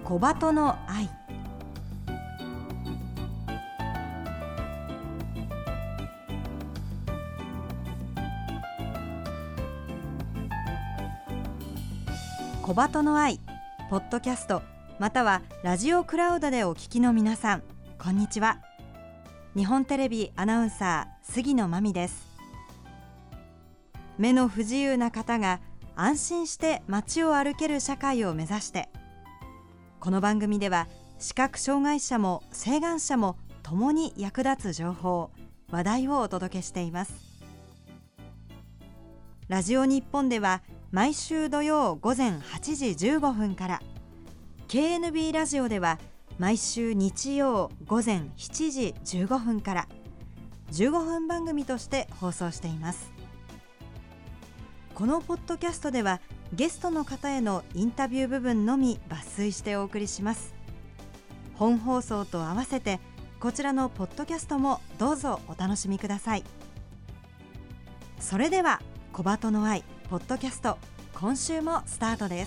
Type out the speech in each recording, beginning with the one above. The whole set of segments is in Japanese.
小鳩の愛。小鳩の愛ポッドキャストまたはラジオクラウドでお聞きの皆さん、こんにちは。日本テレビアナウンサー杉野真美です。目の不自由な方が安心して街を歩ける社会を目指して、この番組では視覚障害者も晴眼者も共に役立つ情報、話題をお届けしています。ラジオ日本では毎週土曜午前8時15分から、 KNB ラジオでは毎週日曜午前7時15分から15分番組として放送しています。このポッドキャストではゲストの方へのインタビュー部分のみ抜粋してお送りします。本放送と合わせてこちらのポッドキャストもどうぞお楽しみください。それでは小鳩の愛ポッドキャスト、今週もスタートです。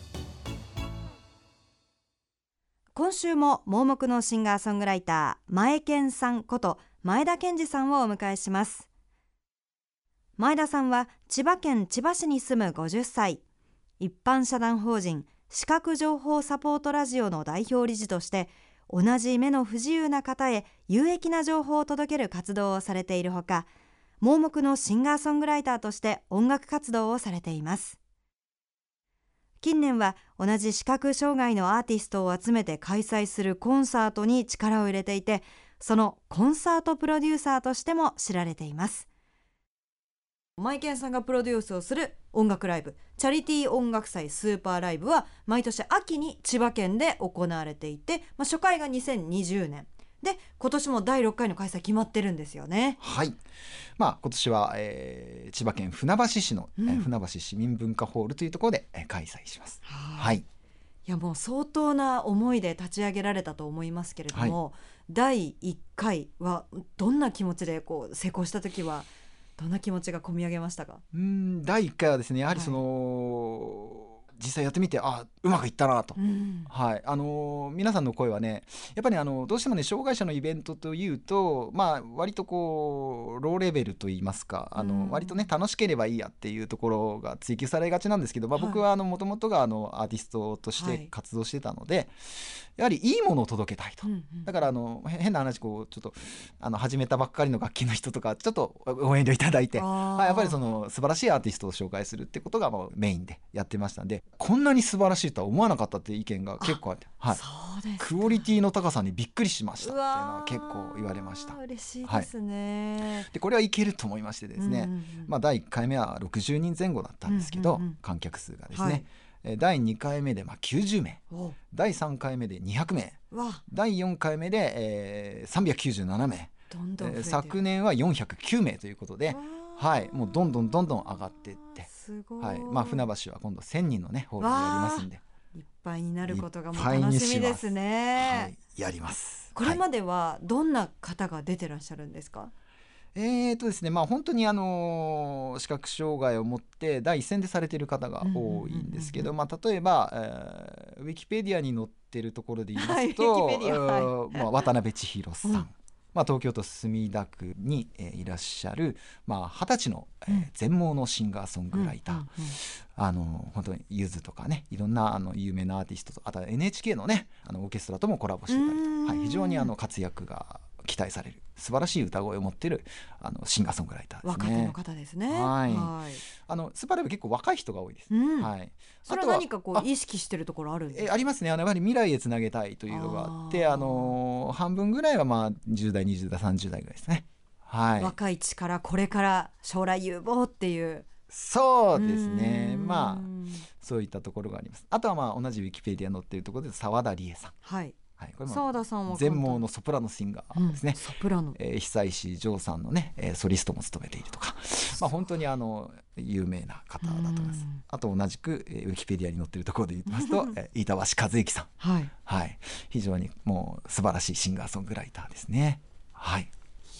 今週も盲目のシンガーソングライター前健さんこと前田健二さんをお迎えします。前田さんは千葉県千葉市に住む50歳、一般社団法人視覚情報サポートラジオの代表理事として、同じ目の不自由な方へ有益な情報を届ける活動をされているほか、盲目のシンガーソングライターとして音楽活動をされています。近年は同じ視覚障害のアーティストを集めて開催するコンサートに力を入れていて、そのコンサートプロデューサーとしても知られています。マイケンさんがプロデュースをする音楽ライブ、チャリティー音楽祭スーパーライブは毎年秋に千葉県で行われていて、初回が2020年で、今年も第6回の開催決まってるんですよね。 はい、今年は、千葉県船橋市の、船橋市民文化ホールというところで、開催します。はい、 いやもう相当な思いで立ち上げられたと思いますけれども、第1回はどんな気持ちで成功した時はどんな気持ちが込み上げましたか？ 第1回はですね、やはり実際やってみてうまくいったなと、皆さんの声はね、やっぱりどうしてもね、障害者のイベントというと、割とローレベルといいますか、割とね楽しければいいやっていうところが追求されがちなんですけど、僕はもともとがアーティストとして活動してたので、やはりいいものを届けたいと、だから変な話、ちょっと始めたばっかりの楽器の人とかちょっとご遠慮いただいて、やっぱり素晴らしいアーティストを紹介するってことがメインでやってましたんで、こんなに素晴らしいとは思わなかったっていう意見が結構あって、 そうですか。 クオリティの高さにびっくりしましたっていうのは結構言われました。 嬉しいですね。 でこれはいけると思いましてですね、第1回目は60人前後だったんですけど、観客数がですね、第2回目で90名、第3回目で200名、第4回目で、397名、 どんどん増えてる。 昨年は409名ということで、もうどんどん上がっていって、 すごい。 船橋は今度1000人のねホールでやりますんで、 いっぱいになることがもう楽しみですね。 やります。 これまではどんな方が出てらっしゃるんですか？ ですね、本当に視覚障害を持って第一線でされている方が多いんですけど、例えば、ウィキペディアに載っているところで言いますと、渡辺千尋さん、東京都墨田区に、いらっしゃる、20歳の、全盲のシンガーソングライター、本当にゆずとかね、いろんな有名なアーティストと、あとは NHK のねオーケストラともコラボしてたりと、非常に活躍が期待される素晴らしい歌声を持っているシンガーソングライターですね。 若手の方ですね。 スーパーライブ結構若い人が多いです。 それは何か意識してるところあるんですか？ ありますね。やはり未来へつなげたいというのがあって、半分ぐらいは10代20代30代ぐらいですね。 若い力、これから将来有望っていう。 そうですね。そういったところがあります。あとは同じウィキペディア載っているところで澤田理恵さん、これ澤田さんは全盲のソプラノシンガーですね。 ソプラノ、 久石譲さんのね、ソリストも務めているとか、本当に有名な方だと思います。あと同じく、ウィキペディアに載っているところで言いますと板橋和之さん、非常にもう素晴らしいシンガーソングライターですね。 い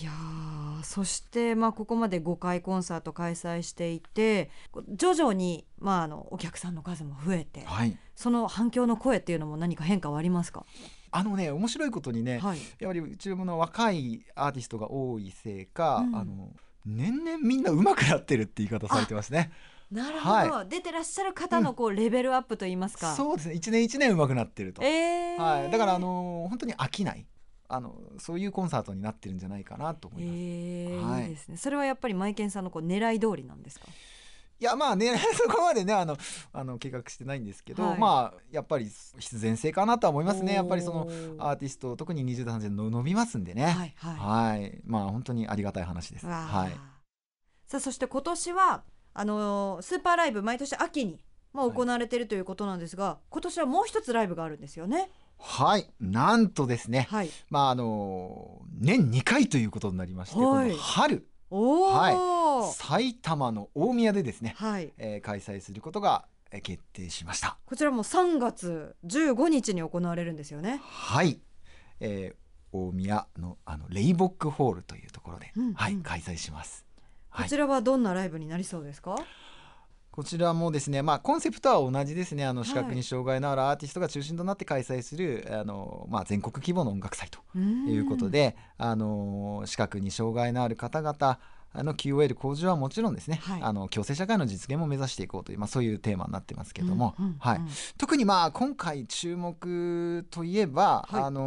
いやそして、ここまで5回コンサート開催していて、徐々に、お客さんの数も増えて、 はい、 その反響の声っていうのも何か変化はありますか？ 面白いことにね、 はい、 やはりうちの若いアーティストが多いせいか、 うん、 年々みんな上手くなってるって言い方されてますね。 なるほど、 はい、 出てらっしゃる方のレベルアップといいますか。 そうですね、一年一年上手くなってると、はい、だから本当に飽きない、そういうコンサートになってるんじゃないかなと思います。はい、 いいですね。それはやっぱりマイケンさんの狙い通りなんですか？ いやねそこまでね計画してないんですけど、 はい、 やっぱり必然性かなとは思いますね。やっぱりそのおー、 アーティスト特に20代30代の伸びますんでね。 はいはい、 はい、本当にありがたい話です。 わはい。 あ、さあそして今年はスーパーライブ毎年秋に、行われているということなんですが、今年はもう一つライブがあるんですよね。 はい、なんとですね、 はい、 年2回ということになりまして、今度はい、 春、はい、 おー、 埼玉の大宮でですね、 はい、 開催することが決定しました。 こちらも3月15日に行われるんですよね。 はい、大宮のレイボックホールというところで、 うんうん、 はい、開催します。はい、 こちらはどんなライブになりそうですか？ こちらもですね、コンセプトは同じですね。視覚に障害のあるアーティストが中心となって開催する全国規模の音楽祭ということで、視覚に障害のある方々QOL 向上はもちろんですね、 はい、 共生社会の実現も目指していこうという、そういうテーマになってますけども、 うんうんうん、 はい、特に今回注目といえば、 はい、 大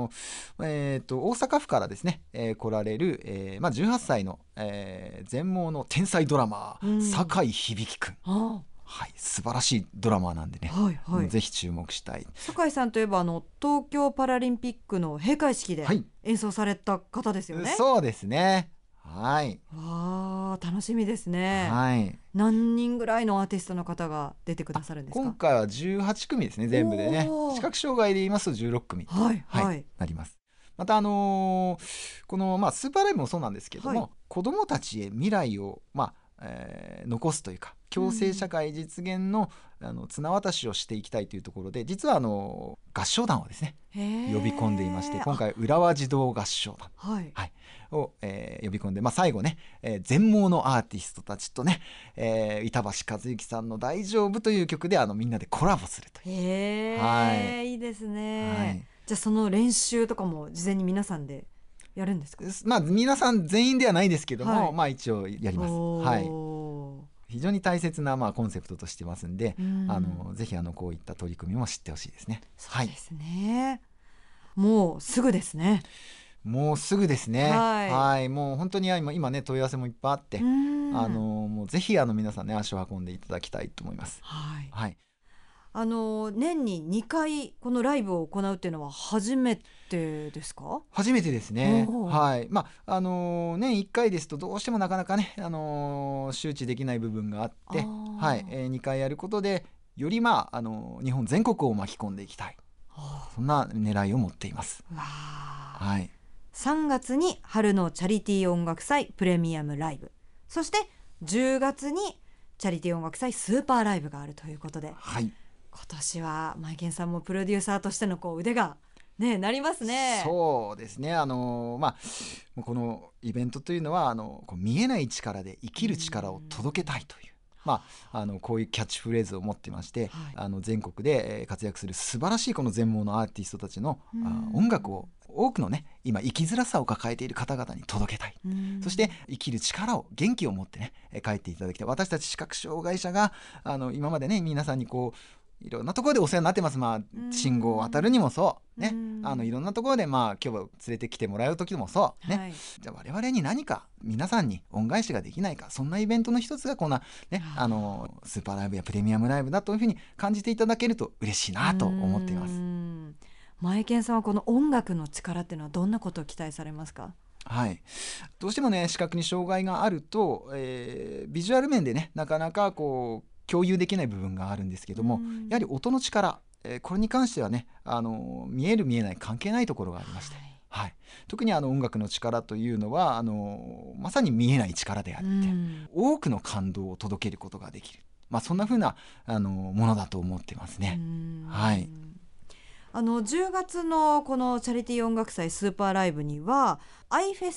阪府からですね、来られる、18歳の、全盲の天才ドラマー、酒井響くん、 あ、 はい、素晴らしいドラマーなんでね、 はいはい、 ぜひ注目したい。 酒井さんといえば東京パラリンピックの閉会式ではい、 演奏された方ですよね。 そうですね。はい、 わあ、楽しみですね。 はい、 何人ぐらいのアーティストの方が出てくださるんですか？ 今回は18組ですね、全部でね。 おー、 視覚障害で言いますと16組、 はいはいはい、 なります。またこの、スーパーライブもそうなんですけども、 はい、 子どもたちへ未来を、残すというか共生社会実現の、綱渡しをしていきたいというところで、実は合唱団をですね呼び込んでいまして、今回浦和児童合唱団、 はい、 はい、を、呼び込んで、最後ね、全盲のアーティストたちとね、板橋和之さんの大丈夫という曲でみんなでコラボするという、はい、 いいですね、 はい、 じゃあその練習とかも事前に皆さんでやるんですか？ 皆さん全員ではないですけども、 はい、 一応やります。はい、非常に大切な、コンセプトとしてますんで、ぜひこういった取り組みも知ってほしいですね。 そうですね、もうすぐですね。 もうすぐですね。 はい、 はい、もう本当に今ね問い合わせもいっぱいあって、もうぜひ皆さんね足を運んでいただきたいと思います。 はい、 はい、 年に2回このライブを行うっていうのは初めてですか？ 初めてですね。 おー、 はい、年1回ですとどうしてもなかなかね、周知できない部分があって、はい、2回やることでより日本全国を巻き込んでいきたい、そんな狙いを持っています。 わー、 はい、 3月に春のチャリティー音楽祭プレミアムライブ、そして10月にチャリティー音楽祭スーパーライブがあるということで、 はい、 今年はマイケンさんもプロデューサーとしての腕がねなりますね。 そうですね。このイベントというのは見えない力で生きる力を届けたいという、こういうキャッチフレーズを持ってまして、 はい、 全国で活躍する素晴らしいこの全盲のアーティストたちの音楽を多くのね今生きづらさを抱えている方々に届けたい。そして生きる力を元気を持ってね帰っていただきたい。私たち視覚障害者が今までね皆さんにいろんなところでお世話になってます。信号を渡るにもそうね、いろんなところで今日は連れてきてもらう時もそうね、はい、じゃあ我々に何か皆さんに恩返しができないか、そんなイベントの一つがこんなねスーパーライブやプレミアムライブだというふうに感じていただけると嬉しいなと思っています。 マイケンさんはこの音楽の力っていうのはどんなことを期待されますか？ はい、どうしてもね視覚に障害があると、ビジュアル面でねなかなか共有できない部分があるんですけども、やはり音の力、これに関してはね見える見えない関係ないところがありまして、はい、特に音楽の力というのはまさに見えない力であって、多くの感動を届けることができる、そんな風なものだと思ってますね。はい、 10月のこのチャリティー音楽祭スーパーライブにはアイフェスタ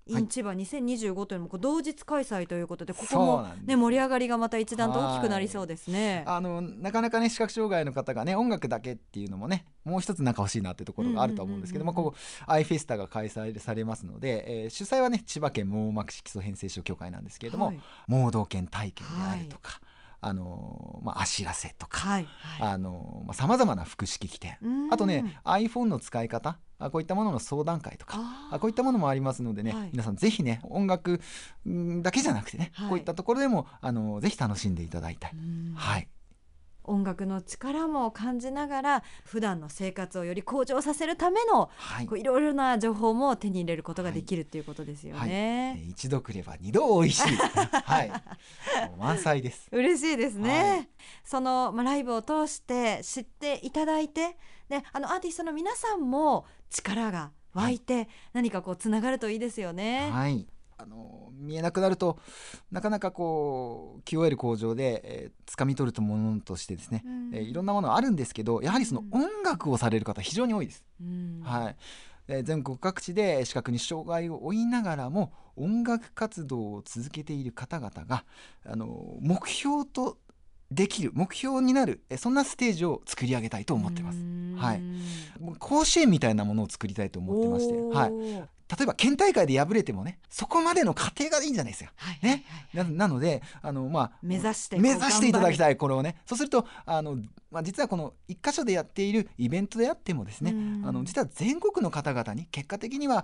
in 千葉2025というのも同日開催ということで、ここも、ね、盛り上がりがまた一段と大きくなりそうですね。 なかなかね視覚障害の方がね音楽だけっていうのもねもう一つなんか欲しいなっていうところがあると思うんですけども、ここアイフェスタが開催されますので、主催はね千葉県網膜色素変性症協会なんですけれども、盲導犬体験であるとか、あしらせとか、さまざまな福祉機器店、あとね iPhone の使い方、こういったものの相談会とかこういったものもありますのでね、皆さんぜひね音楽だけじゃなくてね、こういったところでもぜひ楽しんでいただいたい、 音楽の力も感じながら普段の生活をより向上させるための、いろいろな情報も手に入れることができるっていうことですよね。 一度来れば二度美味しい満載です。 嬉しいですね。その、ライブを通して知っていただいて、でアーティストの皆さんも力が湧いて、何かこうつながるといいですよね。 見えなくなるとなかなかこう QOL 向上で、掴み取るものとしてですね、いろんなものあるんですけど、やはりその音楽をされる方非常に多いです。全国各地で視覚に障害を負いながらも音楽活動を続けている方々が目標とできる目標になるそんなステージを作り上げたいと思ってます。甲子園みたいなものを作りたいと思ってまして、例えば県大会で敗れてもねそこまでの過程がいいんじゃないですか、なので目指していただきたいこれをね。そうすると実はこの一箇所でやっているイベントであってもですね、実は全国の方々に結果的には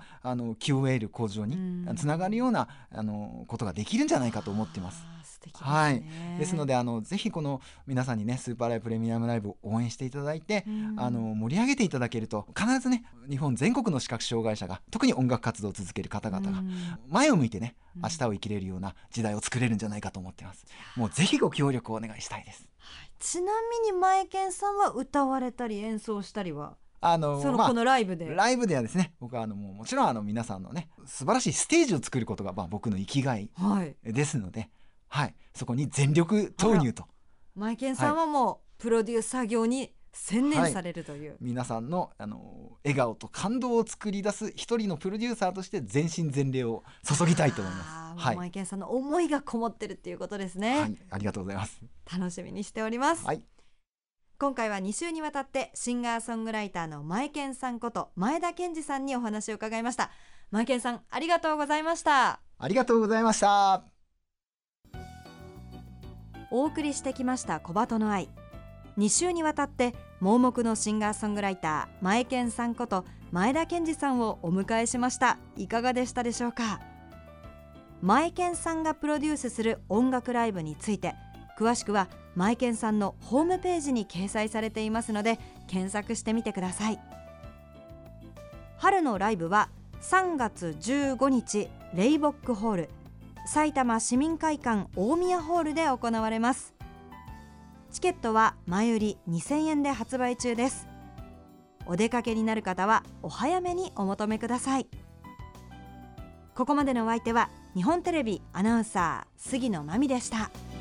QOL 向上につながるようなことができるんじゃないかと思ってます。ですのでぜひこの皆さんにねスーパーライブプレミアムライブを応援していただいて、盛り上げていただけると必ずね日本全国の視覚障害者が特に音楽活動を続ける方々が前を向いてね明日を生きれるような時代を作れるんじゃないかと思ってます。もうぜひご協力をお願いしたいです。 ちなみにマエケンさんは歌われたり演奏したりはこのライブではですね、僕はもちろん皆さんのね素晴らしいステージを作ることが僕の生きがいですので、そこに全力投入と。 マエケンさんはもうプロデューサー業に専念されるという、 皆さんの笑顔と感動を作り出す一人のプロデューサーとして全身全霊を注ぎたいと思います。 マエケンさんの思いがこもってるっていうことですね。 ありがとうございます。 楽しみにしております。今回は2週にわたってシンガーソングライターのマエケンさんこと前田健二さんにお話を伺いました。マエケンさんありがとうございました。 ありがとうございました。 お送りしてきました小鳩の愛。2週にわたって盲目のシンガーソングライターマエケンさんこと前田健二さんをお迎えしました。いかがでしたでしょうか。マエケンさんがプロデュースする音楽ライブについて詳しくはマエケンさんのホームページに掲載されていますので検索してみてください。春のライブは3月15日レイボックホール、埼玉市民会館大宮ホールで行われます。チケットは前売り2000円で発売中です。お出かけになる方はお早めにお求めください。ここまでのお相手は日本テレビアナウンサー杉野真美でした。